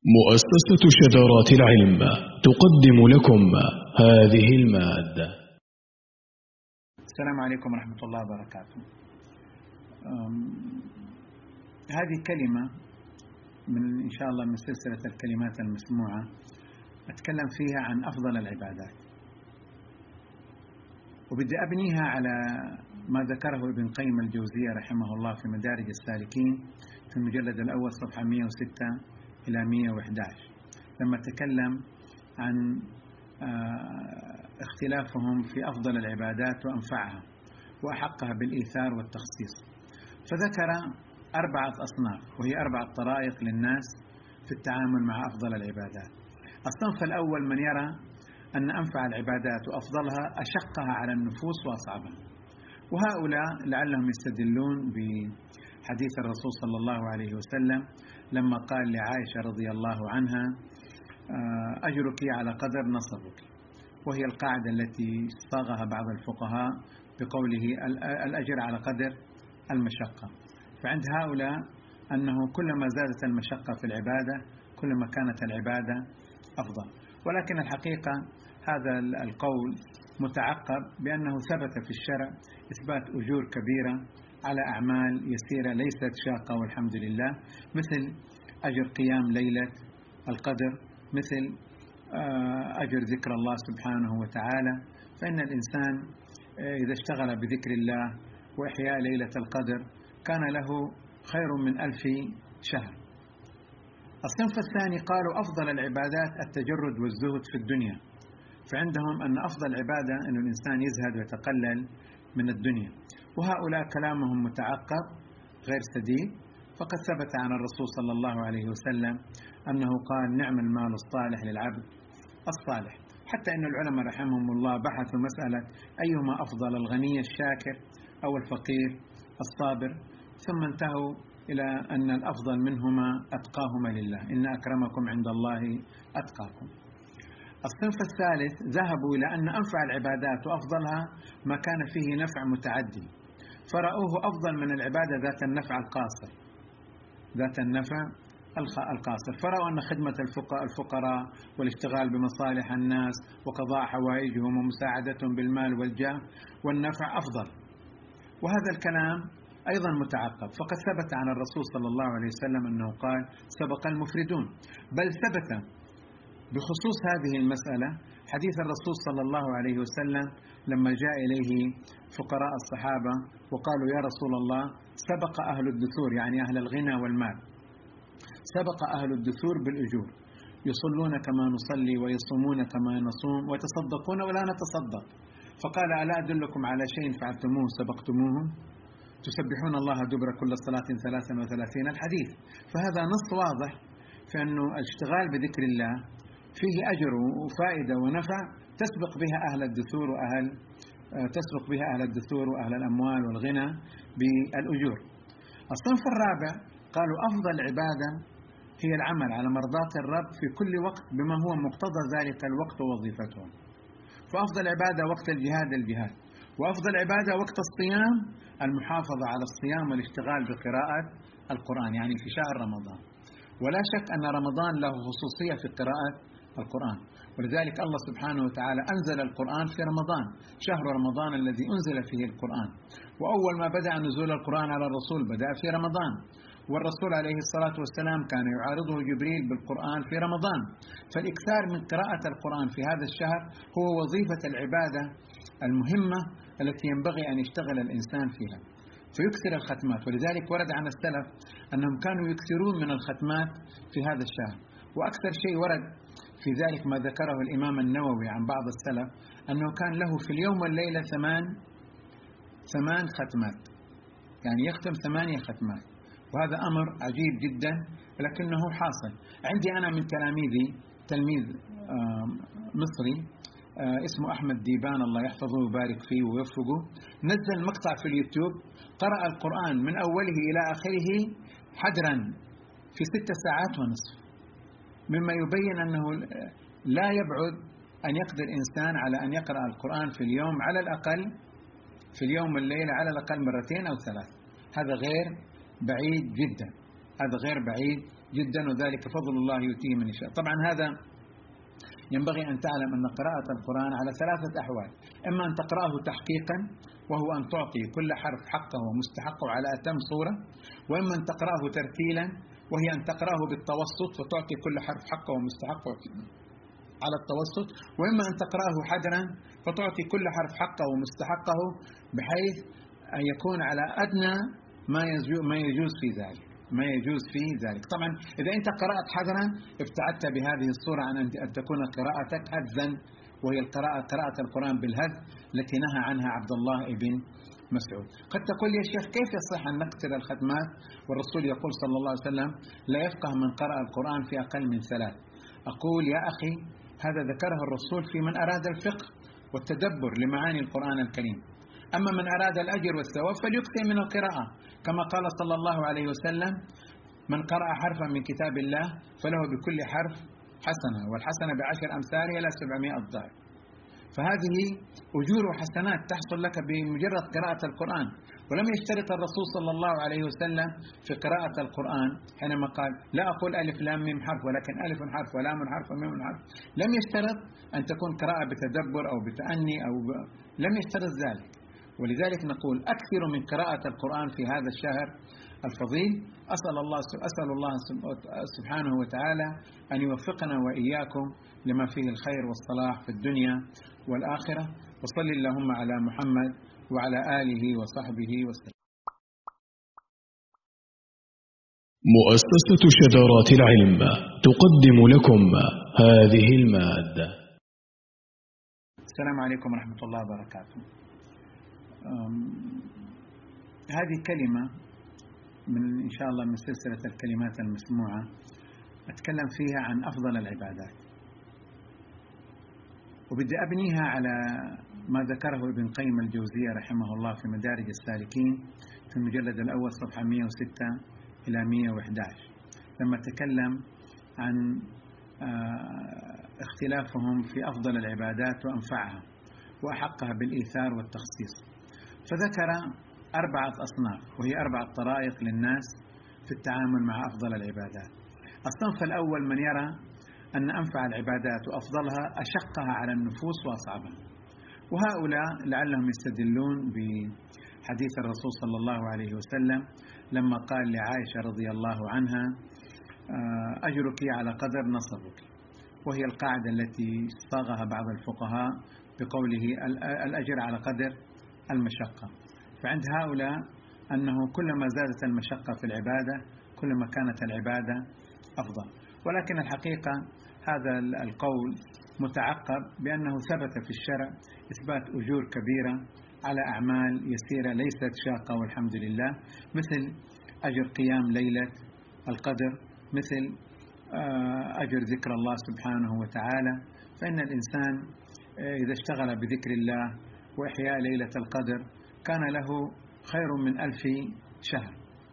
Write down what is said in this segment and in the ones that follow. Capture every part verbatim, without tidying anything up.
مؤسسة شذرات العلم تقدم لكم هذه المادة. السلام عليكم ورحمة الله وبركاته. هذه كلمة من إن شاء الله من سلسلة الكلمات المسموعة أتكلم فيها عن أفضل العبادات، وبدي أبنيها على ما ذكره ابن قيم الجوزية رحمه الله في مدارج السالكين في المجلد الأول صفحة مئة وستة إلى مئة وأحد عشر، لما تكلم عن اختلافهم في أفضل العبادات وأنفعها وأحقها بالإيثار والتخصيص، فذكر أربعة أصناف، وهي أربعة طرائق للناس في التعامل مع أفضل العبادات. الصنف الأول من يرى أن أنفع العبادات وأفضلها أشقها على النفوس وأصعبها، وهؤلاء لعلهم يستدلون بحديث الرسول صلى الله عليه وسلم لما قال لعائشة رضي الله عنها: أجرك على قدر نصبك، وهي القاعدة التي صاغها بعض الفقهاء بقوله الأجر على قدر المشقة. فعند هؤلاء أنه كلما زادت المشقة في العبادة كلما كانت العبادة أفضل، ولكن الحقيقة هذا القول متعقب بأنه ثبت في الشرع إثبات أجور كبيرة على أعمال يسيرة ليست شاقة والحمد لله، مثل أجر قيام ليلة القدر، مثل أجر ذكر الله سبحانه وتعالى. فإن الإنسان إذا اشتغل بذكر الله وإحياء ليلة القدر كان له خير من ألف شهر. الصنف الثاني قالوا أفضل العبادات التجرد والزهد في الدنيا، فعندهم أن أفضل عبادة أن الإنسان يزهد ويتقلل من الدنيا، وهؤلاء كلامهم متعقب غير سديد، فقد ثبت عن الرسول صلى الله عليه وسلم أنه قال: نعم المال الصالح للعبد الصالح. حتى أن العلماء رحمهم الله بحثوا مسألة أيهما أفضل، الغني الشاكر أو الفقير الصابر، ثم انتهوا إلى أن الأفضل منهما أتقاهما لله، إن أكرمكم عند الله أتقاكم. الصنف الثالث ذهبوا إلى أن أنفع العبادات وأفضلها ما كان فيه نفع متعدي، فرأوه أفضل من العبادة ذات النفع القاصر ذات النفع القاصر فرأوا أن خدمة الفقراء والاشتغال بمصالح الناس وقضاء حوائجهم ومساعدتهم بالمال والجاه والنفع أفضل. وهذا الكلام أيضا متعقب، فقد ثبت عن الرسول صلى الله عليه وسلم أنه قال: سبق المفردون. بل ثبت بخصوص هذه المسألة حديث الرسول صلى الله عليه وسلم لما جاء إليه فقراء الصحابة وقالوا: يا رسول الله، سبق أهل الدثور، يعني أهل الغنى والمال، سبق أهل الدثور بالأجور، يصلون كما نصلي ويصومون كما نصوم ويتصدقون ولا نتصدق. فقال: ألا أدلكم على شيء فعلتموه سبقتموه؟ تسبحون الله دبر كل صلاة ثلاثا وثلاثين الحديث. فهذا نص واضح في أنه الاشتغال بذكر الله فيه أجر وفائدة ونفع تسبق بها أهل الدثور وأهل تسبق بها أهل الدثور وأهل الأموال والغنى بالأجور. الصنف الرابع قالوا أفضل عبادة هي العمل على مرضاة الرب في كل وقت بما هو مقتضى ذلك الوقت ووظيفته. فأفضل عبادة وقت الجهاد الجهاد، وأفضل عبادة وقت الصيام المحافظة على الصيام والاشتغال بقراءة القرآن، يعني في شهر رمضان. ولا شك أن رمضان له خصوصية في قراءة القرآن، ولذلك الله سبحانه وتعالى أنزل القرآن في رمضان، شهر رمضان الذي أنزل فيه القرآن. وأول ما بدأ نزول القرآن على الرسول بدأ في رمضان، والرسول عليه الصلاة والسلام كان يعارضه جبريل بالقرآن في رمضان. فالإكثار من قراءة القرآن في هذا الشهر هو وظيفة العبادة المهمة التي ينبغي أن يشتغل الإنسان فيها، فيكثر الختمات. ولذلك ورد عن السلف أنهم كانوا يكثرون من الختمات في هذا الشهر. وأكثر شيء ورد في ذلك ما ذكره الإمام النووي عن بعض السلف أنه كان له في اليوم والليلة ثمان ثمان ختمات، يعني يختم ثمانية ختمات، وهذا أمر عجيب جدا لكنه حاصل. عندي أنا من تلاميذي تلميذ مصري اسمه أحمد ديبان، الله يحفظه ويبارك فيه ويوفقه، نزل مقطع في اليوتيوب قرأ القرآن من أوله إلى آخره حجرا في ست ساعات ونصف، مما يبين أنه لا يبعد أن يقدر إنسان على أن يقرأ القرآن في اليوم على الأقل في اليوم والليلة على الأقل مرتين أو ثلاث. هذا غير بعيد جدا، هذا غير بعيد جدا، وذلك فضل الله يؤتيه من يشاء. طبعا هذا ينبغي أن تعلم أن قراءة القرآن على ثلاثة أحوال: إما أن تقرأه تحقيقا وهو أن تعطي كل حرف حقه ومستحقه على أتم صورة، وإما أن تقرأه ترتيلا وهي أن تقرأه بالتوسط فتعطي كل حرف حقه ومستحقه على التوسط، وإما أن تقرأه حدرا فتعطي كل حرف حقه ومستحقه بحيث أن يكون على أدنى ما يجوز في ذلك ما يجوز في ذلك. طبعا إذا أنت قرأت حدرا ابتعدت بهذه الصورة عن أن تكون قراءتك هذا، وهي القراءة قراءة القرآن بالهذ التي نهى عنها عبد الله بن مسعود. قد تقول يا شيخ كيف يصح أن نقتل الختمات والرسول يقول صلى الله عليه وسلم لا يفقه من قرأ القرآن في أقل من ثلاث؟ أقول يا أخي هذا ذكره الرسول في من أراد الفقه والتدبر لمعاني القرآن الكريم. أما من أراد الأجر والثواب فليكثر من القراءة، كما قال صلى الله عليه وسلم من قرأ حرفا من كتاب الله فله بكل حرف حسنة، والحسنة بعشر أمثالها إلى سبعمائة ضعف. فهذه أجور وحسنات تحصل لك بمجرد قراءة القرآن. ولم يشترط الرسول صلى الله عليه وسلم في قراءة القرآن حينما قال لا أقول ألف لام ميم حرف ولكن ألف حرف ولام حرف وميم حرف، لم يشترط أن تكون قراءة بتدبر أو بتأني أو ب... لم يشترط ذلك. ولذلك نقول أكثر من قراءة القرآن في هذا الشهر الفضيل. أسأل الله أسأل الله سبحانه وتعالى أن يوفقنا وإياكم لما فيه الخير والصلاح في الدنيا والآخرة. وصل اللهم على محمد وعلى آله وصحبه وسلم. مؤسسة شذرات العلم تقدم لكم هذه المادة. السلام عليكم ورحمة الله وبركاته. هذه كلمة من إن شاء الله من سلسلة الكلمات المسموعة أتكلم فيها عن أفضل العبادات، وبدي أبنيها على ما ذكره ابن قيم الجوزية رحمه الله في مدارج السالكين في المجلد الأول صفحة مئة وستة إلى مئة وأحد عشر، لما تكلم عن اختلافهم في أفضل العبادات وأنفعها وأحقها بالإيثار والتخصيص. فذكر أربعة أصناف، وهي أربعة طرائق للناس في التعامل مع أفضل العبادات. الصنف الأول من يرى أن أنفع العبادات وأفضلها أشقها على النفوس وأصعبها، وهؤلاء لعلهم يستدلون بحديث الرسول صلى الله عليه وسلم لما قال لعائشة رضي الله عنها أجرك على قدر نصبك، وهي القاعدة التي صاغها بعض الفقهاء بقوله الأجر على قدر المشقة. فعند هؤلاء أنه كلما زادت المشقة في العبادة كلما كانت العبادة أفضل، ولكن الحقيقة هذا القول متعقب بأنه ثبت في الشرع إثبات أجور كبيرة على أعمال يسيرة ليست شاقة والحمد لله، مثل أجر قيام ليلة القدر، مثل أجر ذكر الله سبحانه وتعالى. فإن الإنسان إذا اشتغل بذكر الله وإحياء ليلة القدر كان له خير من ألف شهر.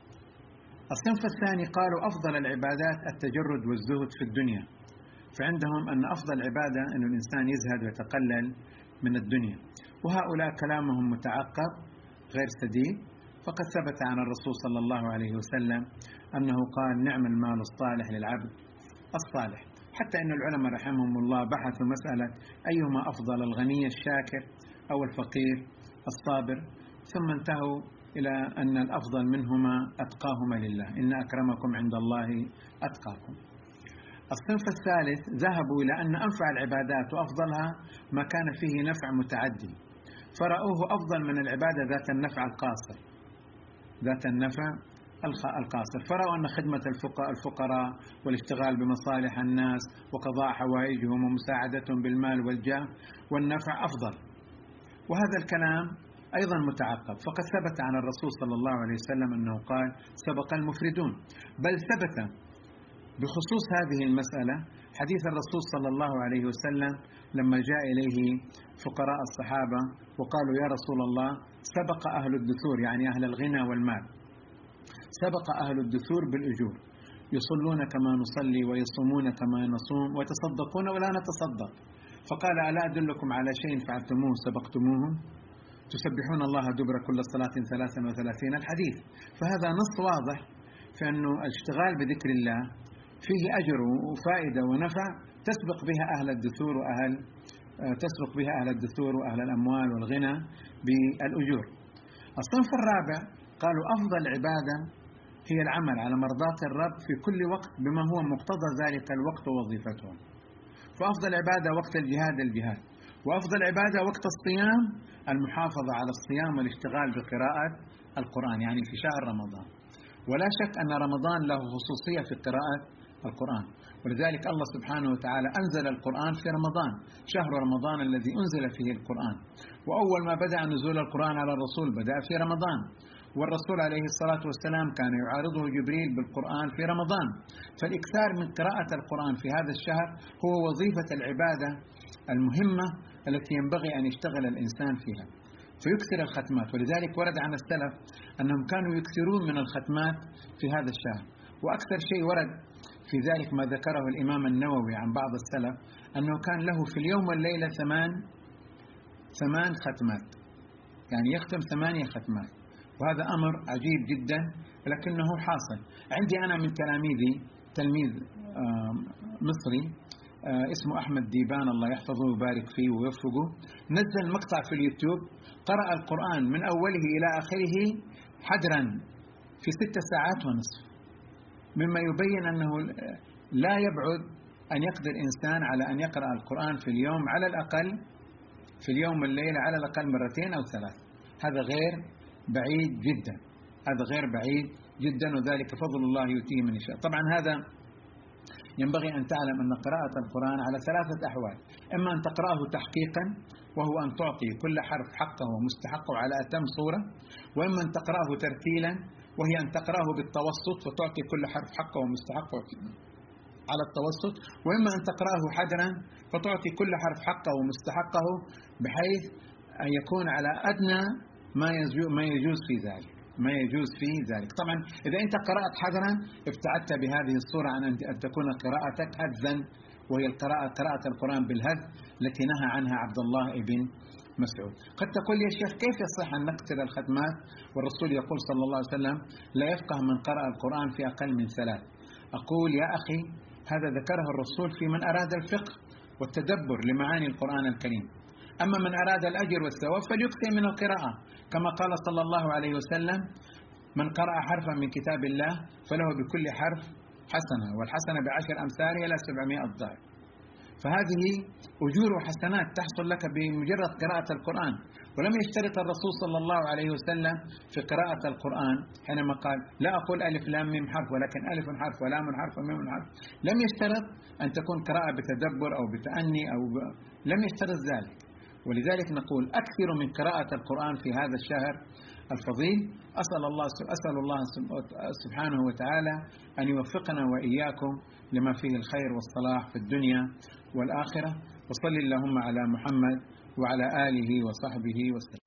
الصنف الثاني قالوا أفضل العبادات التجرد والزهد في الدنيا، فعندهم أن أفضل عبادة أن الإنسان يزهد ويتقلل من الدنيا، وهؤلاء كلامهم متعقب غير سديد، فقد ثبت عن الرسول صلى الله عليه وسلم أنه قال نعم المال الصالح للعبد الصالح. حتى أن العلماء رحمهم الله بحثوا مسألة أيهما أفضل، الغني الشاكر أو الفقير الصابر، ثم انتهوا إلى أن الأفضل منهما أتقاهما لله، إن أكرمكم عند الله أتقاكم. الصنف الثالث ذهبوا إلى أن أنفع العبادات وأفضلها ما كان فيه نفع متعدي، فرأوه أفضل من العبادة ذات النفع القاصر ذات النفع القاصر فرأوا أن خدمة الفقراء والاشتغال بمصالح الناس وقضاء حوائجهم ومساعدتهم بالمال والجاه والنفع أفضل. وهذا الكلام أيضا متعقب، فقد ثبت عن الرسول صلى الله عليه وسلم أنه قال سبق المفردون، بل ثبت بخصوص هذه المسألة حديث الرسول صلى الله عليه وسلم لما جاء إليه فقراء الصحابة وقالوا يا رسول الله سبق أهل الدثور، يعني أهل الغنى والمال، سبق أهل الدثور بالأجور، يصلون كما نصلي ويصومون كما نصوم ويتصدقون ولا نتصدق، فقال ألا أدلكم على شيء فعلتموه سبقتموهم، تسبحون الله دبر كل صلاة ثلاثا وثلاثين الحديث. فهذا نص واضح في أنه الاشتغال بذكر الله فيه أجر وفائدة ونفع تسبق بها أهل الدثور وأهل تسبق بها أهل الدثور وأهل الأموال والغنى بالأجور. الصنف الرابع قالوا أفضل عبادة هي العمل على مرضاة الرب في كل وقت بما هو مقتضى ذلك الوقت ووظيفتهم. فأفضل عبادة وقت الجهاد الجهاد، وأفضل عبادة وقت الصيام المحافظة على الصيام والاشتغال بقراءة القرآن، يعني في شهر رمضان. ولا شك أن رمضان له خصوصية في قراءة القرآن، ولذلك الله سبحانه وتعالى أنزل القرآن في رمضان، شهر رمضان الذي أنزل فيه القرآن. وأول ما بدأ نزول القرآن على الرسول بدأ في رمضان، والرسول عليه الصلاة والسلام كان يعارضه جبريل بالقرآن في رمضان. فالإكثار من قراءة القرآن في هذا الشهر هو وظيفة العبادة المهمة التي ينبغي أن يشتغل الإنسان فيها، فيكثر الختمات. ولذلك ورد عن السلف أنهم كانوا يكثرون من الختمات في هذا الشهر. وأكثر شيء ورد في ذلك ما ذكره الإمام النووي عن بعض السلف أنه كان له في اليوم والليلة ثمان ثمان ختمات، يعني يختم ثمانية ختمات، وهذا أمر عجيب جدا لكنه حاصل. عندي أنا من تلاميذي تلميذ مصري اسمه أحمد ديبان الله يحفظه ويبارك فيه ويوفقه، نزل مقطع في اليوتيوب قرأ القرآن من أوله إلى آخره حجرا في ست ساعات ونصف، مما يبين أنه لا يبعد أن يقدر إنسان على أن يقرأ القرآن في اليوم على الأقل في اليوم والليلة على الأقل مرتين أو ثلاث. هذا غير بعيد جدا، هذا غير بعيد جدا، وذلك فضل الله يؤتيه من يشاء. طبعا هذا ينبغي أن تعلم أن قراءة القرآن على ثلاثة أحوال: إما أن تقرأه تحقيقا وهو أن تعطي كل حرف حقه ومستحقه على أتم صورة، وإما أن تقرأه ترتيلا وهي أن تقرأه بالتوسط فتعطي كل حرف حقه ومستحقه على التوسط، وإما أن تقرأه حجرا فتعطي كل حرف حقه ومستحقه بحيث أن يكون على أدنى ما يجوز في ذلك ما يجوز في ذلك. طبعا إذا أنت قرأت حجرا ابتعدت بهذه الصورة عن أن تكون قراءتك هذا، وهي القراءة قراءة القرآن بالهذ التي نهى عنها عبد الله ابن مسعود. قد تقول يا شيخ كيف يصح أن نقتل الختمات والرسول يقول صلى الله عليه وسلم لا يفقه من قرأ القرآن في أقل من ثلاث؟ أقول يا أخي هذا ذكره الرسول في من أراد الفقه والتدبر لمعاني القرآن الكريم. أما من أراد الأجر والثواب فليكثر من القراءة، كما قال صلى الله عليه وسلم من قرأ حرفا من كتاب الله فله بكل حرف حسنة، والحسنة بعشر أمثالها إلى سبعمائة ضعف. فهذه أجور وحسنات تحصل لك بمجرد قراءة القرآن. ولم يشترط الرسول صلى الله عليه وسلم في قراءة القرآن حينما قال لا أقول ألف لام ميم حرف ولكن ألف حرف ولام حرف وميم حرف، لم يشترط أن تكون قراءة بتدبر أو بتأني أو ب... لم يشترط ذلك. ولذلك نقول أكثر من قراءة القرآن في هذا الشهر الفضيل. أسأل الله أسأل الله سبحانه وتعالى أن يوفقنا وإياكم لما فيه الخير والصلاح في الدنيا والآخرة. وصل اللهم على محمد وعلى آله وصحبه وسلم.